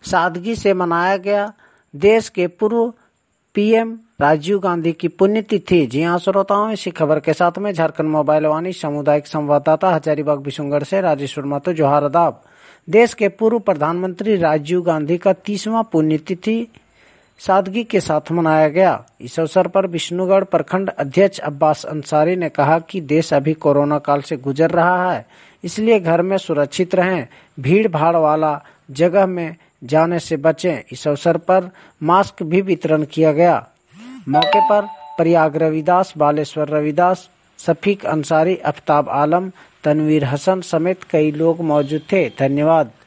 सादगी से मनाया गया। देश के पूर्व पीएम राजीव गांधी की पुण्यतिथि। जी हाँ श्रोताओं, इसी खबर के साथ में झारखंड मोबाइल वाणी सामुदायिक संवाददाता हजारीबाग बिशुनगढ़ से राजेश्वर महतो जोहार अदाब। देश के पूर्व प्रधानमंत्री राजीव गांधी का 30वां पुण्यतिथि सादगी के साथ मनाया गया। इस अवसर पर विष्णुगढ़ प्रखंड अध्यक्ष अब्बास अंसारी ने कहा कि देश अभी कोरोना काल से गुजर रहा है, इसलिए घर में सुरक्षित रहें, भीड़ भाड़ वाला जगह में जाने से बचें। इस अवसर पर मास्क भी वितरण किया गया। मौके पर प्रयाग रविदास, बालेश्वर रविदास, शफीक अंसारी, आफ्ताब आलम, तनवीर हसन समेत कई लोग मौजूद थे। धन्यवाद।